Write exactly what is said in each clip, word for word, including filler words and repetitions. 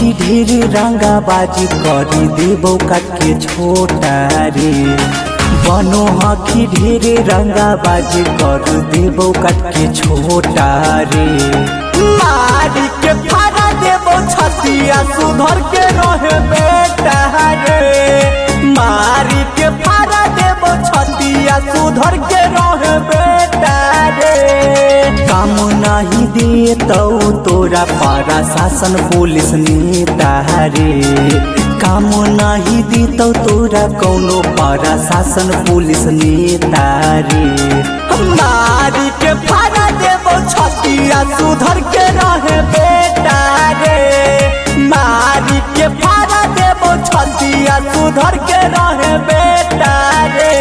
हकी ढेर रंगाबाजी करी देबो काके छोटा रे बनो हकी ढेर रंगाबाजी कर देबो काके छोटा रे मारी के फाड़ा देबो छतिया सुधर के रहे बेटा रे मारी के फाड़ा देबो छतिया सुधर के रहे बेटा रे काम नहीं दे तो तोरा पारा शासन पुलिस नेता रे काम नहीं दी तो तोरा कौनो पारा शासन पुलिस नेता रे मारी के फाड़ा देबो छतिया सुधर के रहे बेटा रे मारी के फाड़ा देबो छतिया सुधर के रहे बेटा रे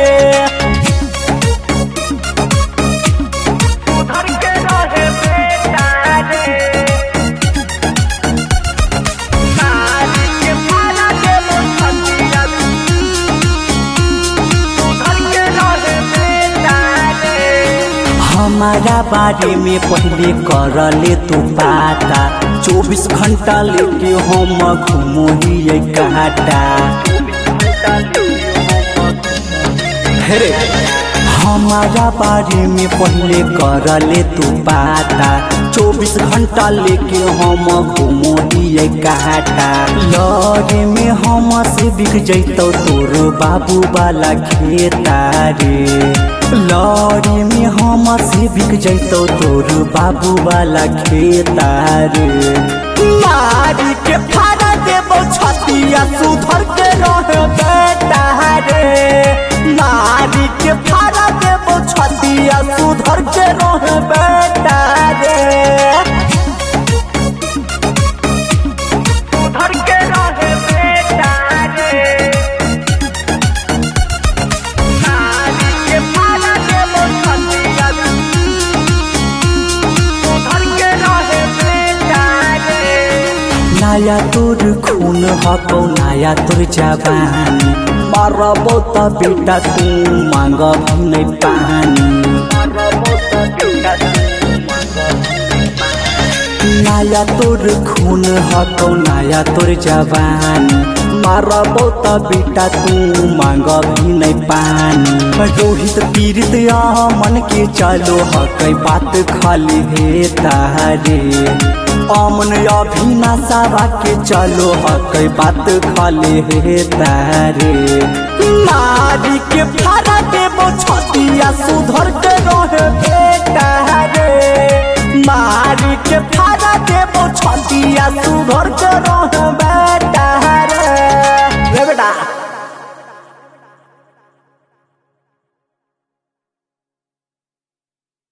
हमारा बारे में पहले कर ले तू पाता चौबीस घंटा लेके हम घूमो ही कहता हमारा बारे में पहले कर ले तू पाता चौबीस घंटा लेके हम घूमो ही कहता लड़े में हम से बिक जैतो तोर बाबू वाला खेता रे लड़ी में हम से बिक जैतो तोर बाबू वाला खेता रे मारी के फाड़ा देबो छतिया सुधर के रहे बेटा रे मारी के फाड़ा देबो छतिया सुधर के रहे बेटा रे सुधर के रहे बेटा रे नया तोर खून हको नया तोर जवानी मारबो त बेटा तू मांग नहीं पानी नया तोर खून हको नया तोर जवानी मारबो त बेटा तू मांग भी नहीं पानी रोहित पीड़ित मन के चलो हकै बात खाली हे तारे अमन अभिनाशा के चलो हकै बात खाली हे तारे मारी के फाड़ा देबो छतिया सुधर के रहे बेटा रे मारी के फाड़ा देबो छतिया सुधर